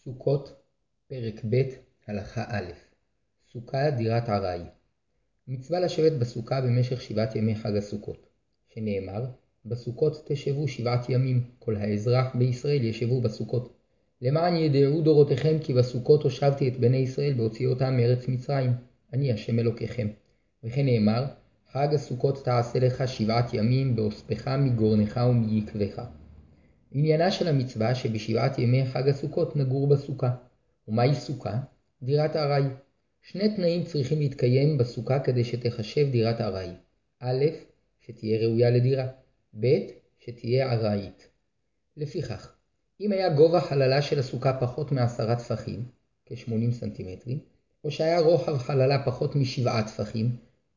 סוכות, פרק ב', הלכה א'. סוכה דירת ארעי. מצווה לשבת בסוכה במשך 7 ימי חג הסוכות, שנאמר, בסוכות תשבו 7 ימים, כל האזרח בישראל ישבו בסוכות. למען ידעו דורותיכם כי בסוכות הושבתי את בני ישראל בהוציא אותם מארץ מצרים, אני השם אלוקיכם. וכן נאמר, חג הסוכות תעשה לך 7 ימים באוספך מגורנך ומיקבך. עניינה של המצווה שב7 ימי חג הסוכות נגור בסוכה. ומהי סוכה? דירת ארעי. 2 תנאים צריכים להתקיים בסוכה כדי שתחשב דירת ארעי. א', שתהיה ראויה לדירה. ב', שתהיה ארעית. לפיכך, אם היה גובה חללה של הסוכה פחות מ10 טפחים, כ80 סנטימטרים, או שהיה רוחב חללה פחות מ7 טפחים,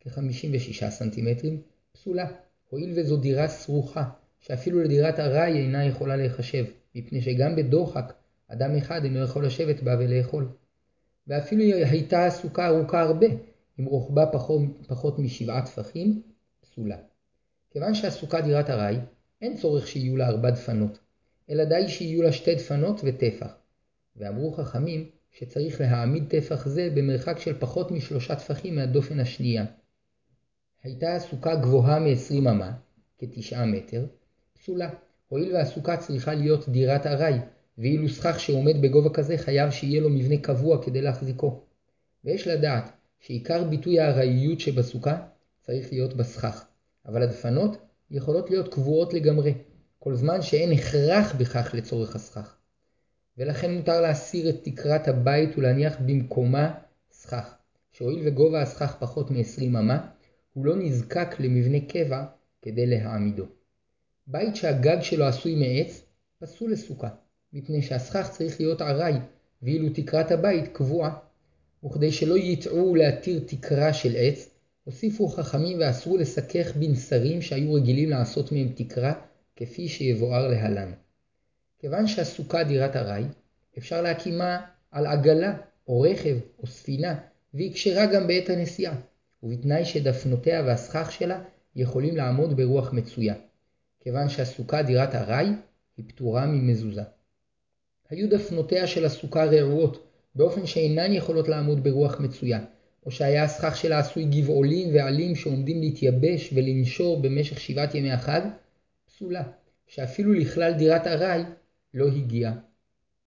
כ56 סנטימטרים, פסולה, הואיל וזו דירה סרוכה, שאפילו לדירת ארעי אינה יכולה להיחשב, מפני שגם בדוחק אדם אחד אינו יכול לשבת בה ולאכול. ואפילו הייתה הסוכה ארוכה הרבה, אם רוחבה פחות מ7 טפחים, פסולה. כיוון שהסוכה דירת ארעי, אין צורך שיהיו לה 4 דפנות, אלא די שיהיו לה 2 דפנות וטפח. ואמרו חכמים שצריך להעמיד טפח זה במרחק של פחות מ3 טפחים מהדופן השנייה. הייתה הסוכה גבוהה מ20 אמה, כ9 מטר, פסולה, הואיל והסוכה צריכה להיות דירת ארעי, ואילו סכך שעומד בגובה כזה חייב שיהיה לו מבנה קבוע כדי להחזיקו. ויש לדעת שעיקר ביטוי הארעיות שבסוכה צריך להיות בסכך, אבל הדפנות יכולות להיות קבועות לגמרי, כל זמן שאין הכרח בכך לצורך הסכך. ולכן מותר להסיר את תקרת הבית ולהניח במקומה סכך, שהואיל וגובה הסכך פחות מ20 אמה, הוא לא נזקק למבנה קבע כדי להעמידו. בית שהגג שלו עשוי מעץ, פסול לסוכה, מפני שהסכך צריך להיות ארעי, ואילו תקרת הבית קבועה. וכדי שלא יטעו להתיר תקרה של עץ, הוסיפו חכמים ואסרו לסכך בנסרים שהיו רגילים לעשות מהם תקרה, כפי שיבואר להלן. כיוון שהסוכה דירת ארעי, אפשר להקימה על עגלה, או רכב, או ספינה, והיא קשרה גם בעת הנסיעה, ובתנאי שדפנותיה והסכך שלה יכולים לעמוד ברוח מצויה. כיוון שהסוכה דירת ארעי, היא פטורה ממזוזה. היו דפנותיה של הסוכה רעועות, באופן שאינן יכולות לעמוד ברוח מצויה, או שהיה הסכך שלה עשוי גבעולים ועלים שעומדים להתייבש ולנשור במשך 7 ימי החג, פסולה, שאפילו לכלל דירת ארעי לא הגיעה.